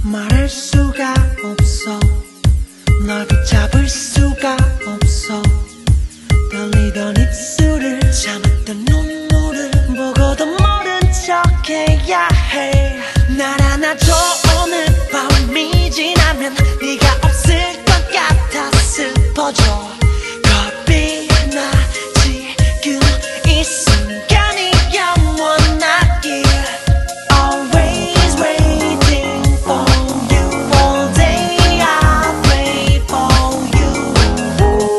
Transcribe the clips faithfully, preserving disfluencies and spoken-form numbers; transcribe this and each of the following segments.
말할 수가 없어 널 붙잡을 수가 없어 떨리던 입술을 참았던 눈물을 보고도 모른 척해야 해 날 안아줘 오늘 밤이 지나면 네가 없을 것 같아 슬퍼져 겁이 나 지금 이 순간이 영원하길 Always waiting for you All day I pray for you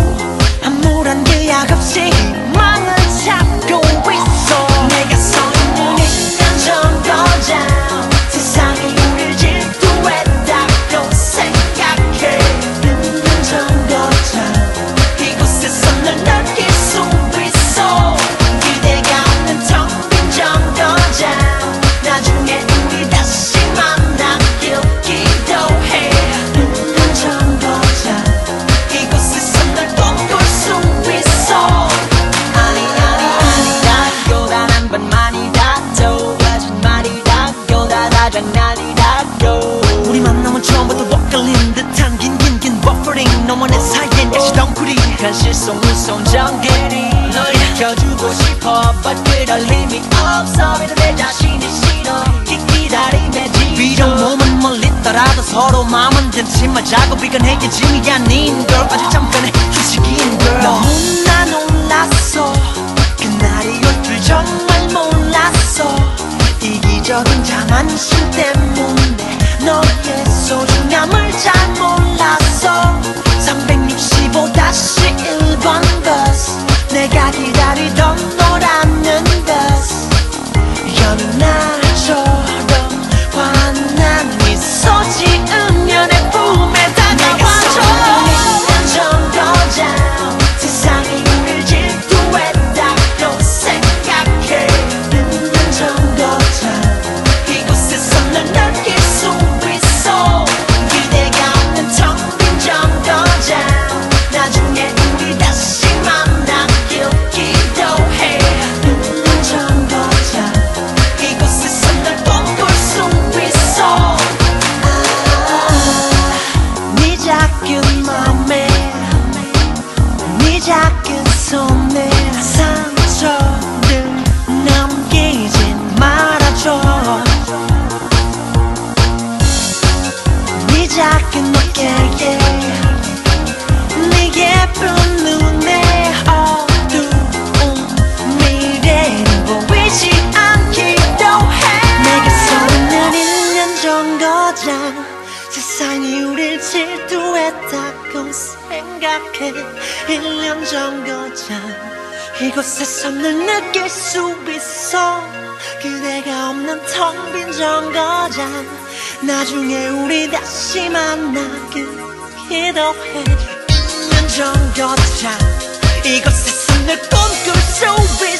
아무런 기약 없이 희망을 찾고 있어 내가 서 있는 일 년 전 거장 세상이 우릴 질투했다고 생각해 일 년 전 거장 이곳에서 널 느낄 수 있어 기대가 없는 텅 빈 정거장 나중에 우리 다시 만나길 기도해 일 년 전 거장 이곳에서 널 꿈꿀 수 있어 아니 아니 아니다 요란한 반만이다 거짓말이다 요다다 장난이다 우리 만남은 처음부터 엇갈린 듯한 긴긴긴 버퍼링 너와 내 사이엔 역시 덩쿨이 현실 속 무서운 정글이 널 지켜주고 싶어 but 그럴 힘이 없어 믿어 내 자신이 싫어 기다림에 지쳐 비록 몸은 멀리 떠라도 서로 마음은 든지만 작업이건 해결짐이 아닌 걸 아주 잠깐의 휴식인 걸 너무나 놀랐어 그날이 올 줄 정말 몰랐어 이기적인 자만심 때문에 너의 소중함을 잘 몰랐어 삼백육십오 다시 일 번 버스 내가 기다리던 너라는 버스 여느 날처럼 환한 미소 지으며 내 품에 다가와줘 일 년 전 거장 세상이 우릴 질투했다고 생각해 일 년 전 거장 이곳에서 널 느낄 수 있어 기대가 없는 텅 빈 정거장 나중에 우리 다시 만나길 기도해 일 년 전 거장 이곳에서 널 꿈꿀 수 있어 아, 네 작은 맘에 네 작은 손에 상처를 남기진 말아줘 네 작은 어깨에 네 예쁜 눈에 어두운 미래는 보이지 않기도 해 내가 서 있는 일 년 전 거장 세상이 우릴 질투했다고 생각해 일 년 전 거장 이곳에서 널 느낄 수 있어 그대가 없는 텅 빈 정거장 나중에 우리 다시 만나길 기도해 일 년 전 거장 이곳에서 널 꿈꿀 수 있어